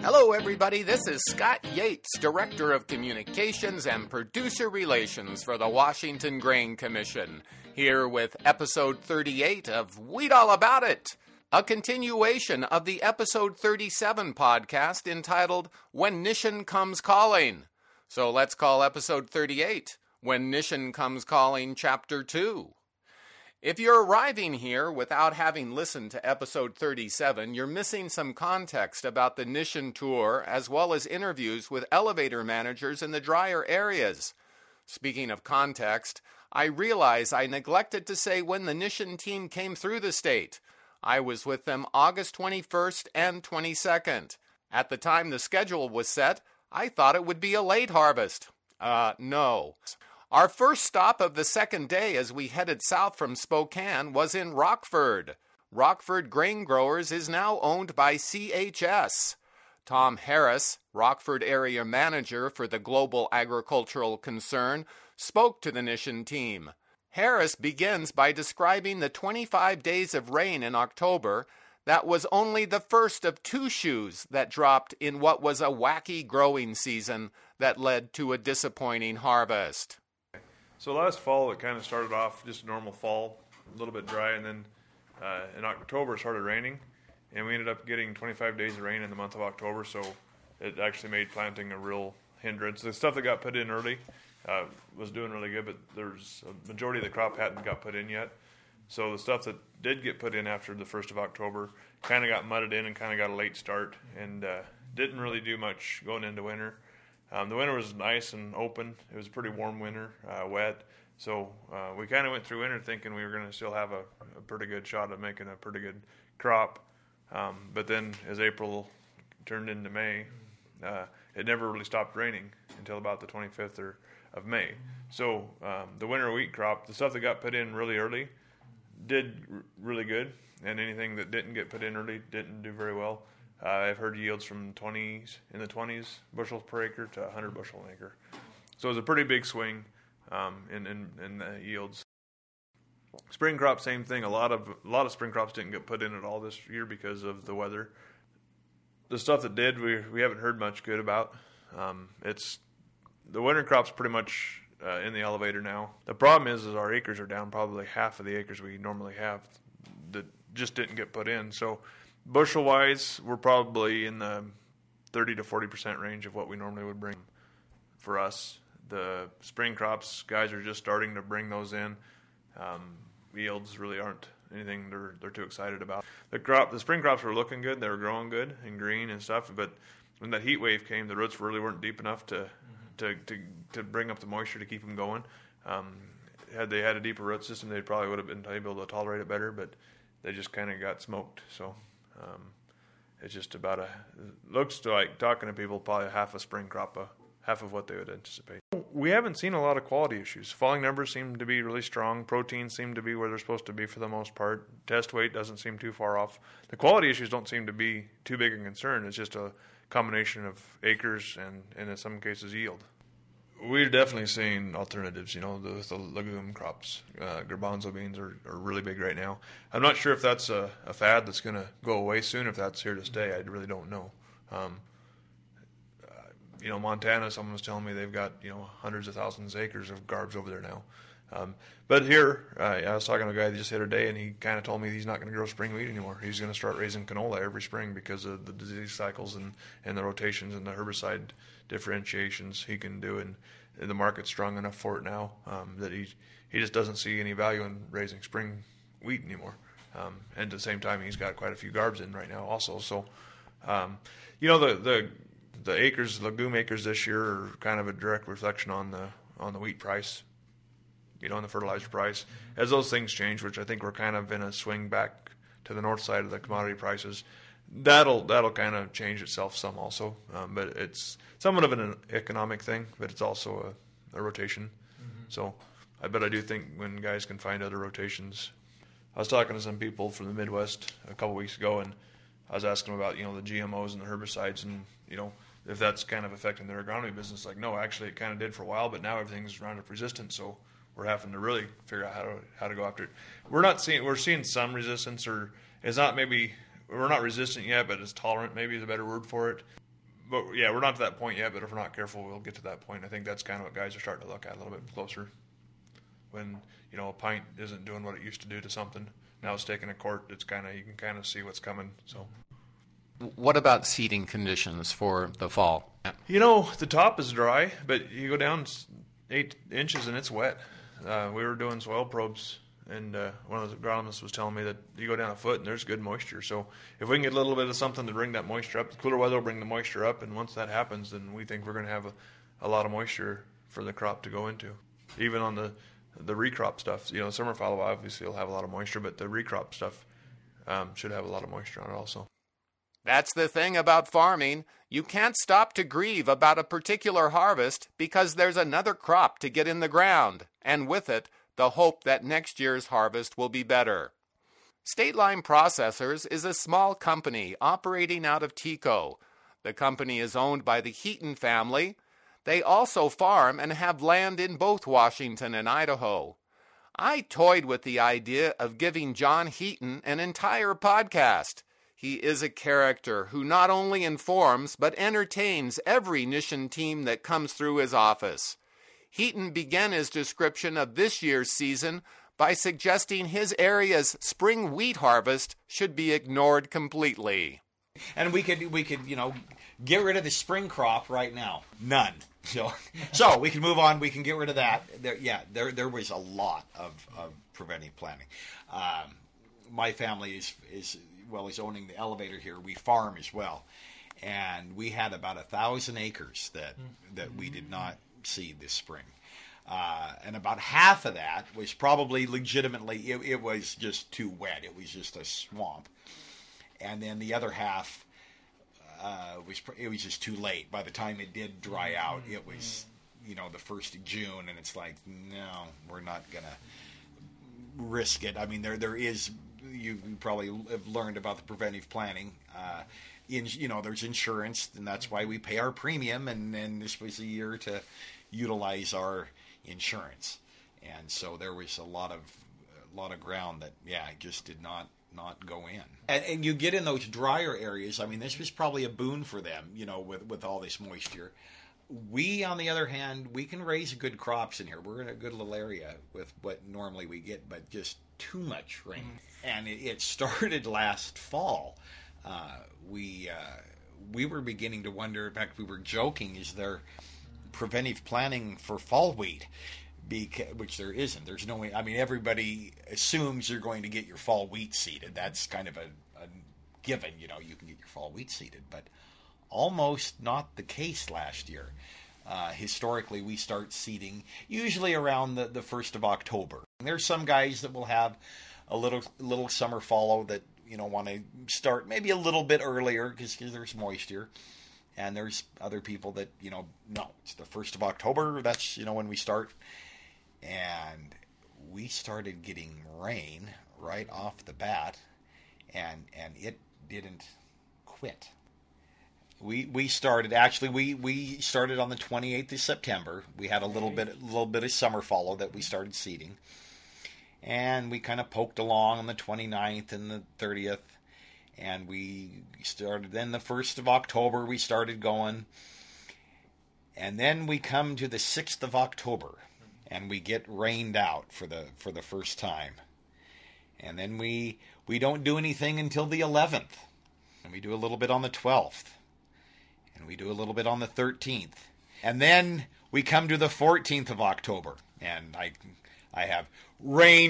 Hello, everybody. This is Scott Yates, Director of Communications and Producer Relations for the Washington Grain Commission, here with episode 38 of Wheat All About It, a continuation of the episode 37 podcast entitled When Nishan Comes Calling. So let's call episode 38 When Nishan Comes Calling, Chapter 2. If you're arriving here without having listened to episode 37, you're missing some context about the Nishan tour as well as interviews with elevator managers in the drier areas. Speaking of context, I realize I neglected to say when the Nishan team came through the state. I was with them August 21st and 22nd. At the time the schedule was set, I thought it would be a late harvest. No. Our first stop of the second day as we headed south from Spokane was in Rockford. Rockford Grain Growers is now owned by CHS. Tom Harris, Rockford area manager for the global agricultural concern, spoke to the Nishan team. Harris begins by describing the 25 days of rain in October that was only the first of two shoes that dropped in what was a wacky growing season that led to a disappointing harvest. So last fall, it kind of started off just a normal fall, a little bit dry, and then in October it started raining, and we ended up getting 25 days of rain in the month of October, so it actually made planting a real hindrance. The stuff that got put in early was doing really good, but there's a majority of the crop hadn't got put in yet. So the stuff that did get put in after the 1st of October kind of got mudded in and kind of got a late start, and didn't really do much going into winter. The winter was nice and open. It was a pretty warm winter, wet. So we kind of went through winter thinking we were going to still have a pretty good shot at making a pretty good crop. But then as April turned into May, it never really stopped raining until about the 25th of May. So the winter wheat crop, the stuff that got put in really early, did really good. And anything that didn't get put in early didn't do very well. I've heard yields from in the 20s bushels per acre to 100 bushel an acre. So it was a pretty big swing in the yields. Spring crop, same thing. A lot of spring crops didn't get put in at all this year because of the weather. The stuff that did, we haven't heard much good about. It's the winter crop's pretty much in the elevator now. The problem is our acres are down probably half of the acres we normally have that just didn't get put in. So bushel-wise, we're probably in the 30 to 40% range of what we normally would bring for us. The spring crops, guys are just starting to bring those in. Yields really aren't anything they're too excited about. The spring crops were looking good. They were growing good and green and stuff. But when that heat wave came, the roots really weren't deep enough to bring up the moisture to keep them going. Had they had a deeper root system, they probably would have been able to tolerate it better. But they just kind of got smoked. So it's just about looks like, talking to people, probably half a spring crop, half of what they would anticipate. We haven't seen a lot of quality issues. Falling numbers seem to be really strong. Proteins seem to be where they're supposed to be for the most part. Test weight doesn't seem too far off. The quality issues don't seem to be too big a concern. It's just a combination of acres and in some cases yield. We're definitely seeing alternatives, the legume crops. Garbanzo beans are really big right now. I'm not sure if that's a fad that's going to go away soon, if that's here to stay. I really don't know. Montana, someone was telling me they've got, hundreds of thousands of acres of garbs over there now. But here, I was talking to a guy just the other day, and he kind of told me he's not going to grow spring wheat anymore. He's going to start raising canola every spring because of the disease cycles and the rotations and the herbicide differentiations he can do. And the market's strong enough for it now that he just doesn't see any value in raising spring wheat anymore. And at the same time, he's got quite a few garbs in right now also. So, the legume acres this year are kind of a direct reflection on the wheat price, and the fertilizer price. As those things change, which I think we're kind of in a swing back to the north side of the commodity prices, that'll kind of change itself some also. But it's somewhat of an economic thing, but it's also a rotation. Mm-hmm. So I do think when guys can find other rotations. I was talking to some people from the Midwest a couple weeks ago, and I was asking them about, the GMOs and the herbicides and, if that's kind of affecting their agronomy business. Like, no, actually it kind of did for a while, but now everything's Roundup resistant, so we're having to really figure out how to go after it. We're seeing some resistance, or it's not, maybe we're not resistant yet, but it's tolerant, maybe is a better word for it. but yeah, we're not to that point yet. But if we're not careful, we'll get to that point. I think that's kind of what guys are starting to look at a little bit closer. When a pint isn't doing what it used to do to something, now it's taking a quart. It's you can kind of see what's coming. So, what about seeding conditions for the fall? The top is dry, but you go down 8 inches and it's wet. We were doing soil probes, and one of the agronomists was telling me that you go down a foot and there's good moisture. So if we can get a little bit of something to bring that moisture up, the cooler weather will bring the moisture up, and once that happens, then we think we're going to have a lot of moisture for the crop to go into. Even on the recrop stuff, summer fallow obviously will have a lot of moisture, but the recrop stuff should have a lot of moisture on it also. That's the thing about farming. You can't stop to grieve about a particular harvest because there's another crop to get in the ground, and with it, the hope that next year's harvest will be better. State Line Processors is a small company operating out of Tico. The company is owned by the Heaton family. They also farm and have land in both Washington and Idaho. I toyed with the idea of giving John Heaton an entire podcast. He is a character who not only informs but entertains every Nishan team that comes through his office. Heaton began his description of this year's season by suggesting his area's spring wheat harvest should be ignored completely. And we could get rid of the spring crop right now. None. So we can move on. We can get rid of that. There was a lot of preventive planning. My family is owning the elevator here. We farm as well, and we had about 1,000 acres that we did not seed this spring, and about half of that was probably legitimately it was just too wet. It was just a swamp, and then the other half. It was just too late. By the time it did dry out, it was, the 1st of June, and it's like, no, we're not gonna risk it. I mean, there is. You probably have learned about the preventive planning. There's insurance, and that's why we pay our premium. And this was a year to utilize our insurance, and so there was a lot of ground that it just did not go in. And you get in those drier areas. I mean, this was probably a boon for them, with all this moisture. We, on the other hand, we can raise good crops in here. We're in a good little area with what normally we get, but just too much rain. And it started last fall. We were beginning to wonder, in fact, we were joking, is there preventive planning for fall wheat? Which there isn't. There's no way. I mean, everybody assumes you're going to get your fall wheat seeded. That's kind of a given. You can get your fall wheat seeded, but almost not the case last year. Historically, we start seeding usually around the 1st of October. There's some guys that will have a little summer fallow that want to start maybe a little bit earlier because there's moisture. And there's other people that, no, it's the 1st of October. That's, when we start. And we started getting rain right off the bat, and it didn't quit. We started we started on the 28th of September. We had a little bit of summer fallow that we started seeding, and we kind of poked along on the 29th and the 30th, and we started. Then the 1st of October we started going, and then we come to the 6th of October. And we get rained out for the first time. And then we don't do anything until the 11th. And we do a little bit on the 12th. And we do a little bit on the 13th. And then we come to the 14th of October. And I have rain.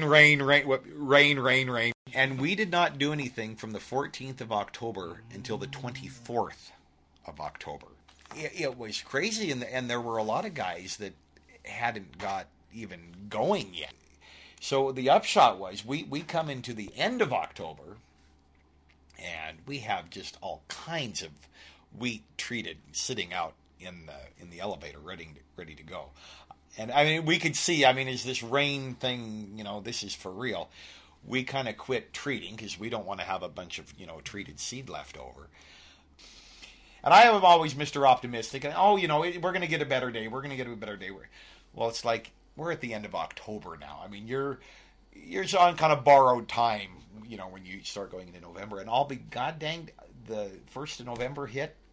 And we did not do anything from the 14th of October until the 24th of October. It was crazy. And there were a lot of guys that hadn't got even going yet. So the upshot was we come into the end of October and we have just all kinds of wheat treated sitting out in the elevator ready to go. And I mean, we could see, is this rain thing, this is for real. We kind of quit treating because we don't want to have a bunch of, treated seed left over. And I am always Mr. Optimistic. And, we're going to get a better day. We're going to get a better day. Well, it's like we're at the end of October now. I mean, you're on kind of borrowed time, when you start going into November. And I'll be, god dang, the 1st of November hit,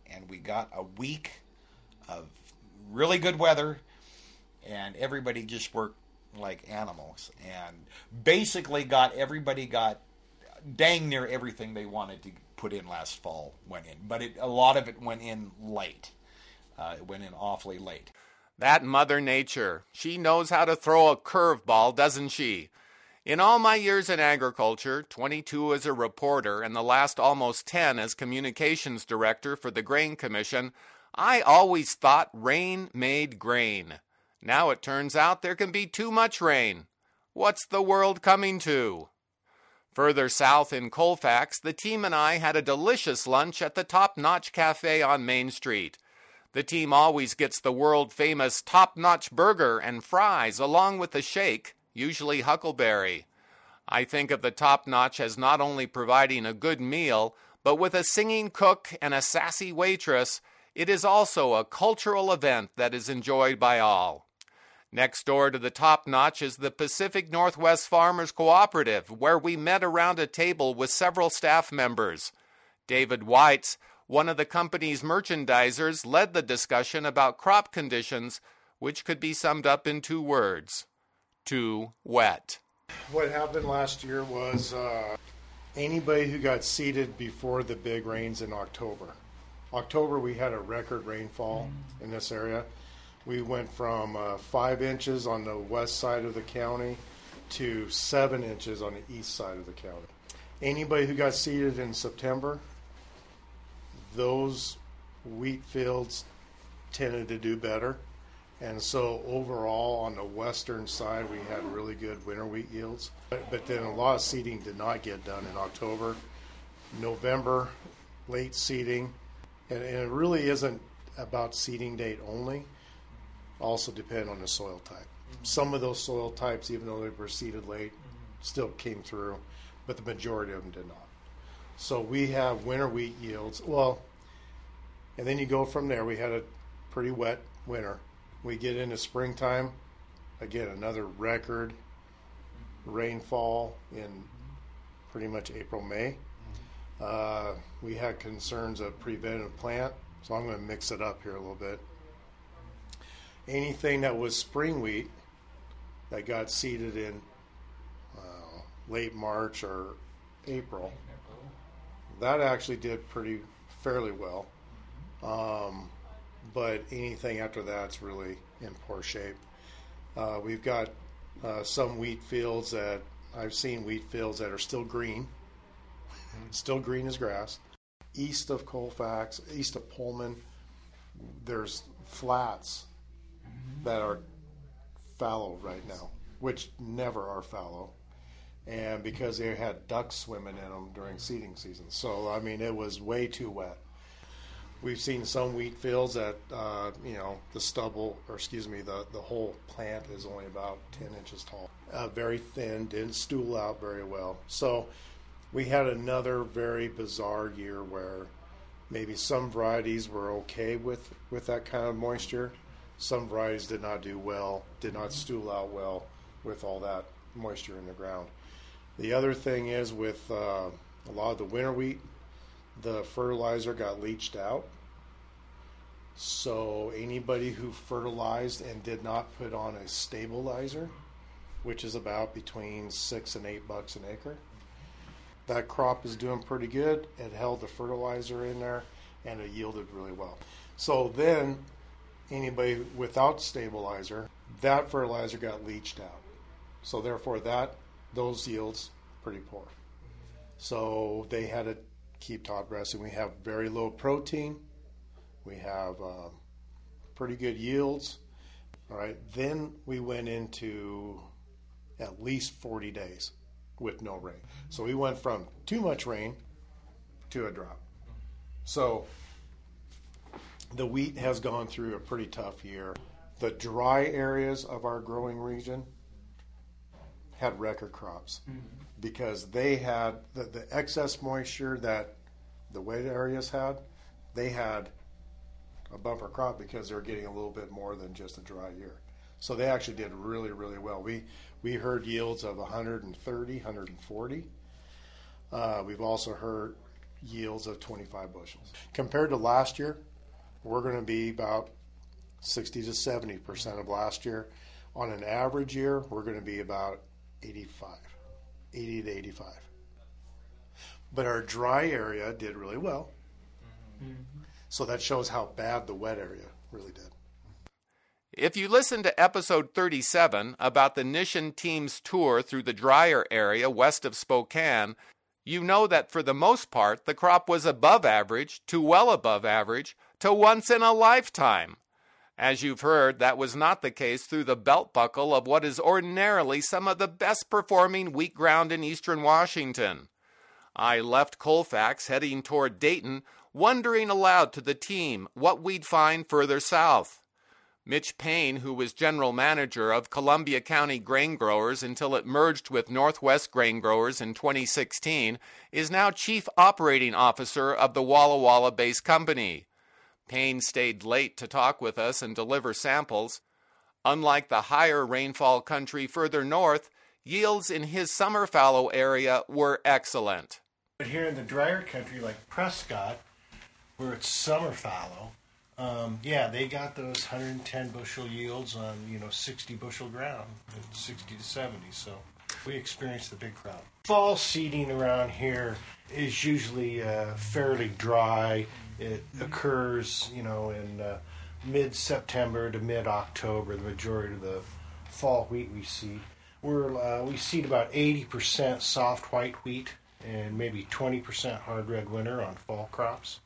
and we got a week of really good weather, and everybody just worked like animals, and basically everybody got dang near everything they wanted to put in last fall went in, but a lot of it went in late. It went in awfully late. That Mother Nature, she knows how to throw a curveball, doesn't she? In all my years in agriculture, 22 as a reporter and the last almost 10 as communications director for the Grain Commission, I always thought rain made grain. Now it turns out there can be too much rain. What's the world coming to? Further south in Colfax, the team and I had a delicious lunch at the Top Notch Cafe on Main Street. The team always gets the world-famous top-notch burger and fries along with the shake, usually huckleberry. I think of the Top Notch as not only providing a good meal, but with a singing cook and a sassy waitress, it is also a cultural event that is enjoyed by all. Next door to the Top Notch is the Pacific Northwest Farmers Cooperative, where we met around a table with several staff members. David Weitz, one of the company's merchandisers, led the discussion about crop conditions, which could be summed up in 2 words: too wet. What happened last year was anybody who got seeded before the big rains in October. October, we had a record rainfall in this area. We went from 5 inches on the west side of the county to 7 inches on the east side of the county. Anybody who got seeded in September, those wheat fields tended to do better. And so overall on the western side, we had really good winter wheat yields. But then a lot of seeding did not get done in October. November, late seeding. And it really isn't about seeding date only. Also depend on the soil type. Some of those soil types, even though they were seeded late, still came through, but the majority of them did not. So we have winter wheat yields. Well, and then you go from there. We had a pretty wet winter. We get into springtime, again, another record rainfall in pretty much April, May. We had concerns of preventive plant, so I'm going to mix it up here a little bit. Anything that was spring wheat that got seeded in late March or April, that actually did fairly well. But anything after that's really in poor shape. We've got some wheat fields that I've seen wheat fields that are still green as grass. East of Colfax, east of Pullman, there's flats that are fallow right now, which never are fallow, and because they had ducks swimming in them during seeding season. So I mean, it was way too wet. We've seen some wheat fields that the stubble, or excuse me, the whole plant is only about 10 inches tall, very thin, didn't stool out very well. So we had another very bizarre year where maybe some varieties were okay with that kind of moisture. Some varieties did not do well, did not stool out well with all that moisture in the ground. The other thing is with a lot of the winter wheat, the fertilizer got leached out. So anybody who fertilized and did not put on a stabilizer, which is about between $6 and $8 an acre, that crop is doing pretty good. It held the fertilizer in there and it yielded really well. So then anybody without stabilizer, that fertilizer got leached out. So therefore those yields pretty poor. So they had to keep top dressing. We have very low protein. We have pretty good yields. All right. Then we went into at least 40 days with no rain. So we went from too much rain to a drought. So the wheat has gone through a pretty tough year. The dry areas of our growing region had record crops because they had the excess moisture that the wet areas had. They had a bumper crop because they were getting a little bit more than just a dry year. So they actually did really, really well. We heard yields of 130, 140. We've also heard yields of 25 bushels. Compared to last year, we're going to be about 60 to 70% of last year. On an average year, we're going to be about 80 to 85. But our dry area did really well. So that shows how bad the wet area really did. If you listen to episode 37 about the Nishan team's tour through the drier area west of Spokane, you know that for the most part the crop was above average to well above average to once in a lifetime. As you've heard, that was not the case through the belt buckle of what is ordinarily some of the best performing wheat ground in eastern Washington. I left Colfax heading toward Dayton, wondering aloud to the team what we'd find further south. Mitch Payne, who was general manager of Columbia County Grain Growers until it merged with Northwest Grain Growers in 2016, is now chief operating officer of the Walla Walla-based company. Payne stayed late to talk with us and deliver samples. Unlike the higher rainfall country further north, yields in his summer fallow area were excellent. But here in the drier country like Prescott, where it's summer fallow, they got those 110 bushel yields on 60 bushel ground, 60 to 70. So we experienced the big crop. Fall seeding around here is usually fairly dry. It occurs, in mid-September to mid-October. The majority of the fall wheat we seed. We seed about 80% soft white wheat and maybe 20% hard red winter on fall crops.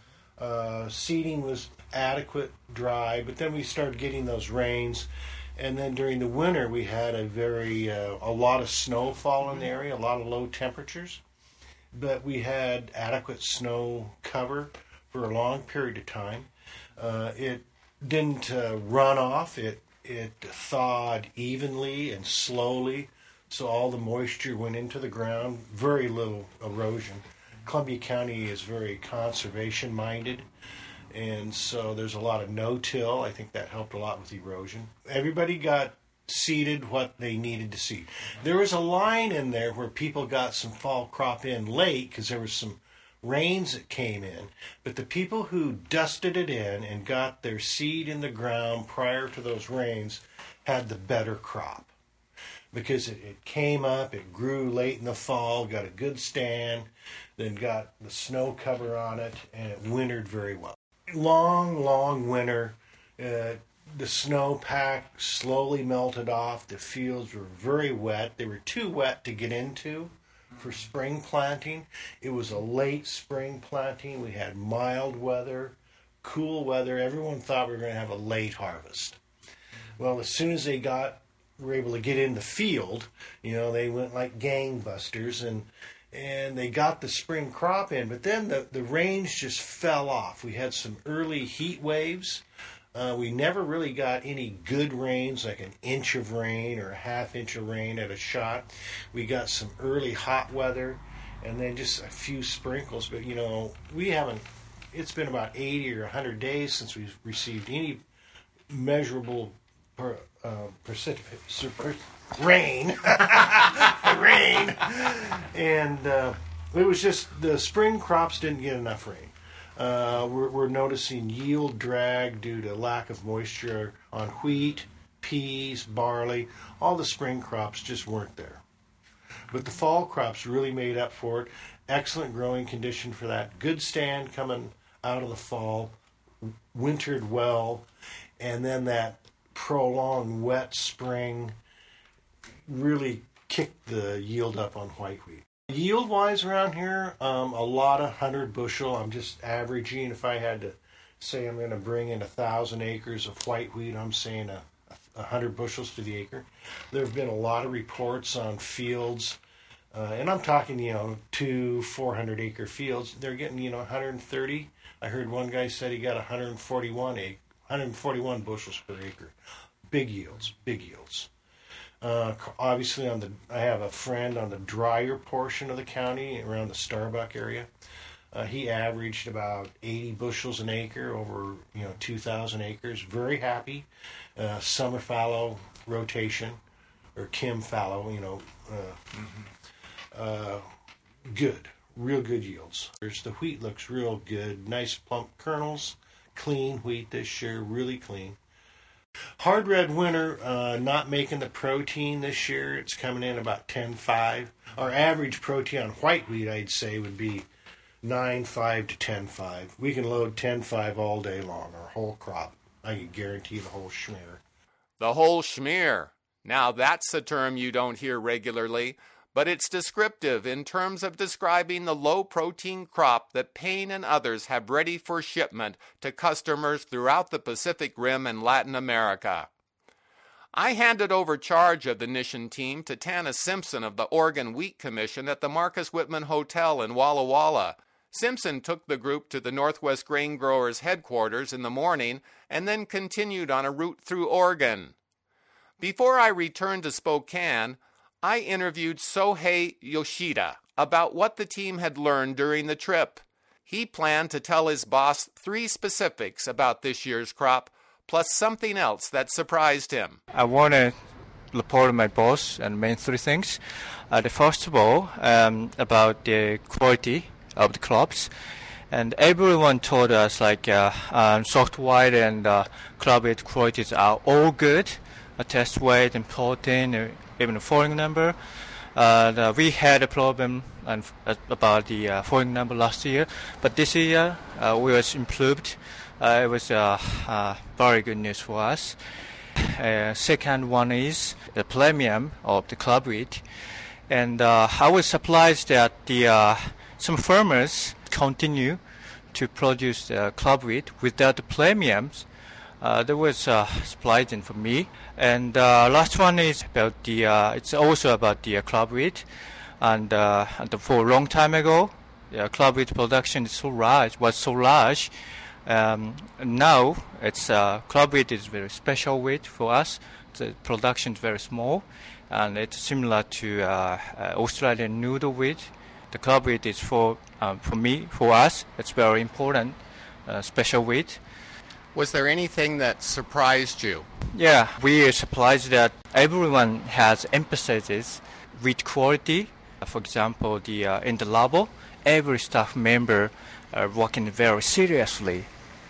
Seeding was adequate, dry, but then we started getting those rains, and then during the winter we had a lot of snowfall in the area, a lot of low temperatures, but we had adequate snow cover for a long period of time. It didn't run off. It thawed evenly and slowly, so all the moisture went into the ground. Very little erosion. Columbia County is very conservation-minded, and so there's a lot of no-till. I think that helped a lot with erosion. Everybody got seeded what they needed to seed. There was a line in there where people got some fall crop in late because there was some rains that came in, but the people who dusted it in and got their seed in the ground prior to those rains had the better crop because it came up, it grew late in the fall, got a good stand, then got the snow cover on it, and it wintered very well. Long winter. The snowpack slowly melted off. The fields were very wet. They were too wet to get into for spring planting. It was a late spring planting. We had mild weather, cool weather. Everyone thought we were going to have a late harvest. Well, as soon as they were able to get in the field, they went like gangbusters, and they got the spring crop in. But then the rains just fell off. We had some early heat waves. We never really got any good rains, like an inch of rain or a half inch of rain at a shot. We got some early hot weather and then just a few sprinkles. But, it's been about 80 or 100 days since we've received any measurable rain. Rain. And it was just the spring crops didn't get enough rain. We're noticing yield drag due to lack of moisture on wheat, peas, barley. All the spring crops just weren't there. But the fall crops really made up for it. Excellent growing condition for that. Good stand coming out of the fall. Wintered well. And then that prolonged wet spring really kicked the yield up on white wheat. Yield-wise around here, a lot of 100 bushel. I'm just averaging. If I had to say I'm going to bring in 1,000 acres of white wheat, I'm saying 100 bushels to the acre. There have been a lot of reports on fields, and I'm talking, 200-400 acre fields. They're getting, 130. I heard one guy said he got 141 bushels per acre. Big yields. Obviously, I have a friend on the drier portion of the county around the Starbuck area. He averaged about 80 bushels an acre over 2,000 acres. Very happy. Summer fallow rotation or Kim fallow. Good, real good yields. The wheat looks real good. Nice plump kernels. Clean wheat this year, really clean. Hard red winter, not making the protein this year. It's coming in about 10.5. Our average protein on white wheat, I'd say, would be 9.5 to 10.5. We can load 10.5 all day long, our whole crop. I can guarantee the whole schmear. The whole schmear. Now that's a term you don't hear regularly, but it's descriptive in terms of describing the low-protein crop that Payne and others have ready for shipment to customers throughout the Pacific Rim and Latin America. I handed over charge of the Nishan team to Tana Simpson of the Oregon Wheat Commission at the Marcus Whitman Hotel in Walla Walla. Simpson took the group to the Northwest Grain Growers headquarters in the morning and then continued on a route through Oregon. Before I returned to Spokane, I interviewed Sohei Yoshida about what the team had learned during the trip. He planned to tell his boss 3 specifics about this year's crop, plus something else that surprised him. I want to report to my boss and main 3 things. The first of all, about the quality of the crops. And everyone told us soft white and club weight qualities are all good. Test weight and protein, even the falling number. We had a problem about the falling number last year, but this year we was improved. It was very good news for us. Second one is the premium of the club wheat, and I was surprised that some farmers continue to produce club wheat without the premiums. That was surprising for me. And last one is about it's also about the club wheat. And for a long time ago, club wheat production was so large. Now it's club wheat is very special wheat for us. The production is very small, and it's similar to Australian noodle wheat. The club wheat is for us, it's very important, special wheat. Was there anything that surprised you? Yeah, we are surprised that everyone has emphasizes wheat quality. For example, in the lab, every staff member are working very seriously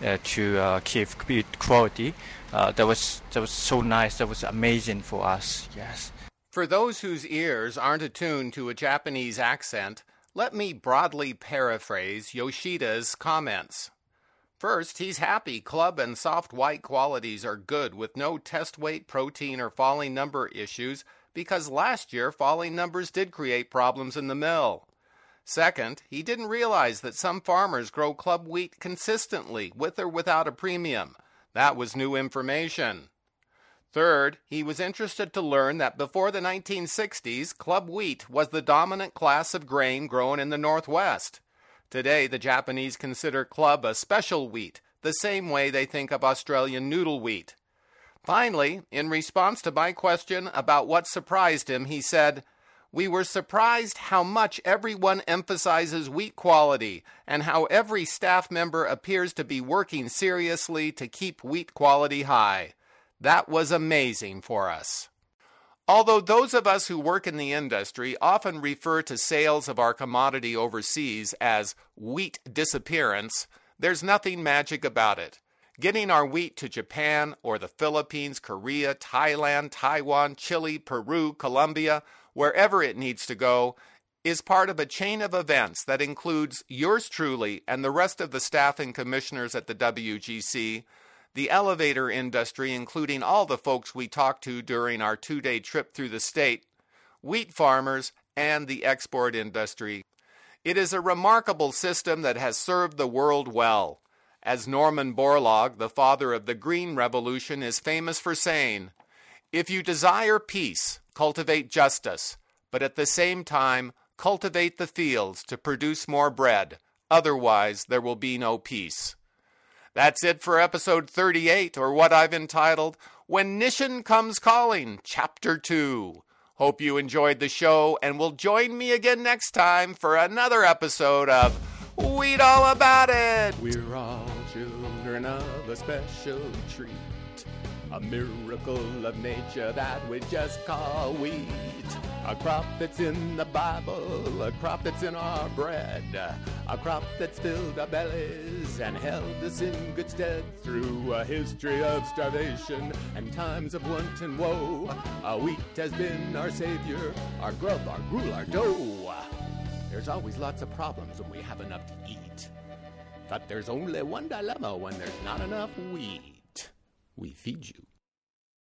to keep wheat quality. That was so nice. That was amazing for us. Yes. For those whose ears aren't attuned to a Japanese accent, let me broadly paraphrase Yoshida's comments. First, he's happy club and soft white qualities are good with no test weight, protein, or falling number issues because last year falling numbers did create problems in the mill. Second, he didn't realize that some farmers grow club wheat consistently with or without a premium. That was new information. Third, he was interested to learn that before the 1960s, club wheat was the dominant class of grain grown in the Northwest. Today, the Japanese consider club a special wheat, the same way they think of Australian noodle wheat. Finally, in response to my question about what surprised him, he said, "We were surprised how much everyone emphasizes wheat quality and how every staff member appears to be working seriously to keep wheat quality high. That was amazing for us." Although those of us who work in the industry often refer to sales of our commodity overseas as wheat disappearance, there's nothing magic about it. Getting our wheat to Japan or the Philippines, Korea, Thailand, Taiwan, Chile, Peru, Colombia, wherever it needs to go, is part of a chain of events that includes yours truly and the rest of the staff and commissioners at the WGC, the elevator industry, including all the folks we talked to during our 2-day trip through the state, wheat farmers, and the export industry. It is a remarkable system that has served the world well. As Norman Borlaug, the father of the Green Revolution, is famous for saying, "If you desire peace, cultivate justice, but at the same time, cultivate the fields to produce more bread. Otherwise, there will be no peace." That's it for episode 38, or what I've entitled, When Nishan Comes Calling, Chapter 2. Hope you enjoyed the show and will join me again next time for another episode of Wheat All About It. We're all children of a special treat. a miracle of nature that we just call wheat. A crop that's in the Bible, a crop that's in our bread, a crop that's filled our bellies and held us in good stead through a history of starvation and times of want and woe. Wheat has been our savior, our grub, our gruel, our dough. There's always lots of problems when we have enough to eat. But there's only one dilemma when there's not enough wheat. We feed you.